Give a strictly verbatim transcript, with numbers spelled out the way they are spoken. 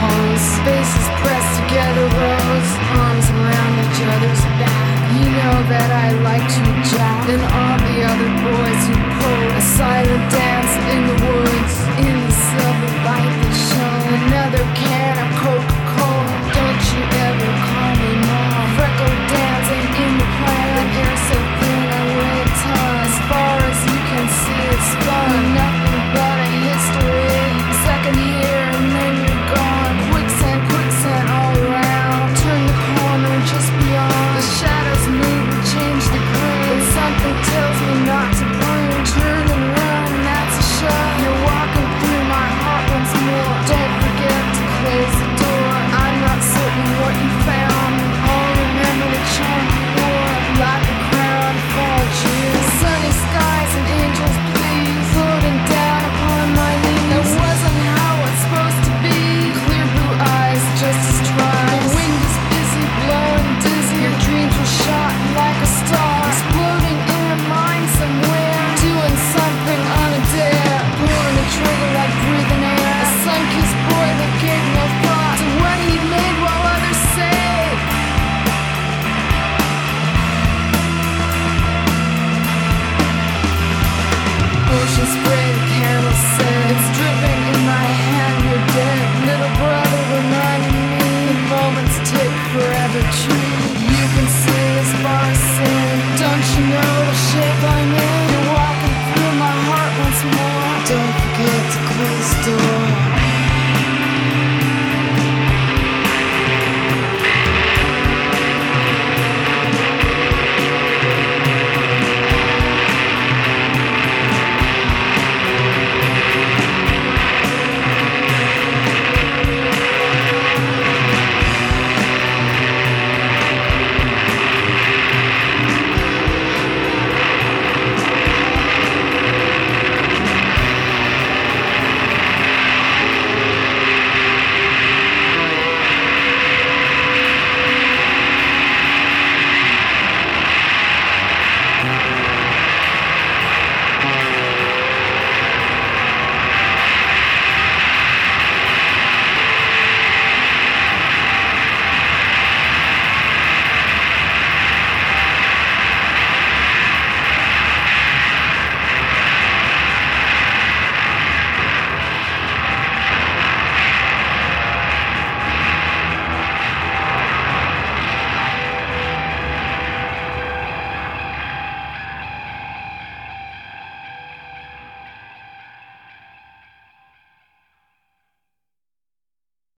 holes, faces pressed together, rows, arms around each other's back. You know that I like to jack. And all the other boys who pull a silent dance in the woods, in the silver light that shone. Another can of Coca-Cola, don't you ever call me mom. Freckle dancing in the plan, an air so thin I weigh a ton. As far as you can see it's fun, nothing but a history. Second here and then you're gone. Quicksand, quicksand all around. Turn the corner just beyond. The shadows move and change the green, but something tells me not to prune. Turn and run, that's a shot. You're walking through my heart once more. Don't forget to close the door. I'm not certain what you found. I'll remember the charm you wore, like a crown for you. Sunny skies and angels please, floating down upon my knees. That wasn't how it's supposed to be. Clear blue eyes, just as dry. The wind is busy, blowing dizzy. Your dreams were shot like a star, exploding in a mind somewhere. Doing something on a dare, pulling the trigger like breathing air. A sun-kissed boy that gave no thought to what he made while others say. Ocean spray, the candle said, it's dripping in my hand, you're dead. Little brother reminding me, the moments take forever to. You can see as far as sin, don't you know the shape I'm in? You're walking through my heart once more. Don't forget to close the door.